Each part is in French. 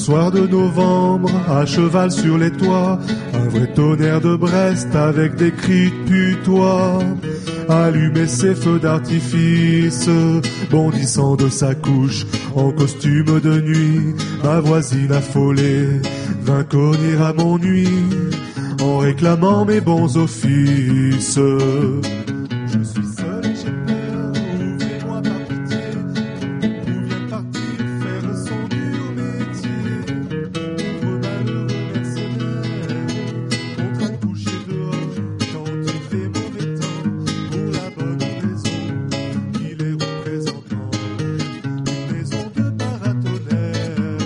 soir de novembre, à cheval sur les toits, un vrai tonnerre de Brest avec des cris de putois. Allumer ses feux d'artifice, bondissant de sa couche, en costume de nuit, ma voisine affolée vint cogner à mon nuit, en réclamant mes bons offices. Je suis seul et j'ai peur, ouvrez-moi par pitié, où vient partir faire son dur métier. Pauvre malheureux mercenaire, contraint de coucher dehors, quand il fait mauvais temps, pour la bonne raison qu'il est représentant d'une maison de paratonnerre.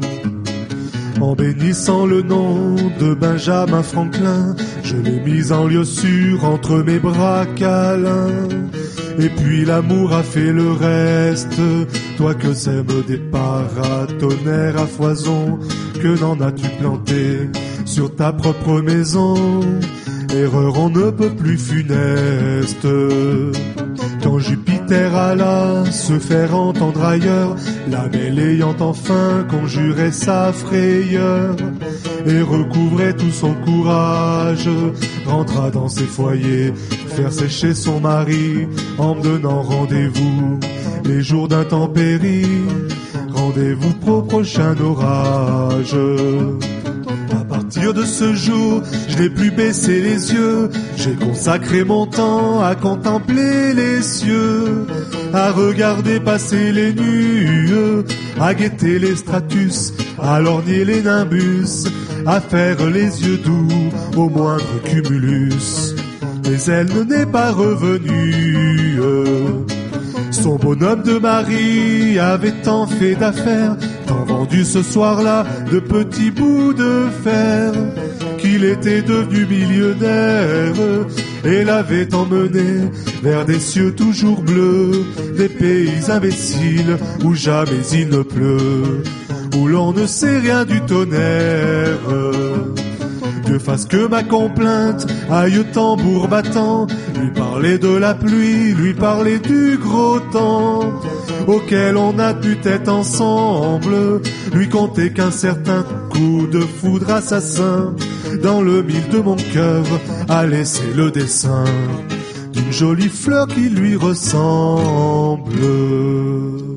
En bénissant le nom de Benjamin Franklin, je l'ai mis en lieu sûr entre mes bras câlins. Et puis l'amour a fait le reste, toi que sèmes des paratonnerres à foison, que n'en as-tu planté sur ta propre maison? Erreur on ne peut plus funeste. Quand Jupiter alla se faire entendre ailleurs, la belle ayant enfin conjuré sa frayeur, et recouvrait tout son courage, rentra dans ses foyers, faire sécher son mari, en me donnant rendez-vous les jours d'intempérie, rendez-vous pro prochain orage. À partir de ce jour, je n'ai plus baissé les yeux, j'ai consacré mon temps à contempler les cieux, à regarder passer les nues, à guetter les stratus, à lorgner les nimbus, à faire les yeux doux au moindre cumulus. Mais elle ne n'est pas revenue. Son bonhomme de mari avait tant fait d'affaires, tant vendu ce soir-là de petits bouts de fer, qu'il était devenu millionnaire et l'avait emmené vers des cieux toujours bleus, des pays imbéciles où jamais il ne pleut, où l'on ne sait rien du tonnerre. Dieu fasse que ma complainte aille tambour battant, lui parler de la pluie, lui parler du gros temps, auquel on a pu être ensemble, lui conter qu'un certain coup de foudre assassin, dans le mille de mon cœur, a laissé le dessin d'une jolie fleur qui lui ressemble.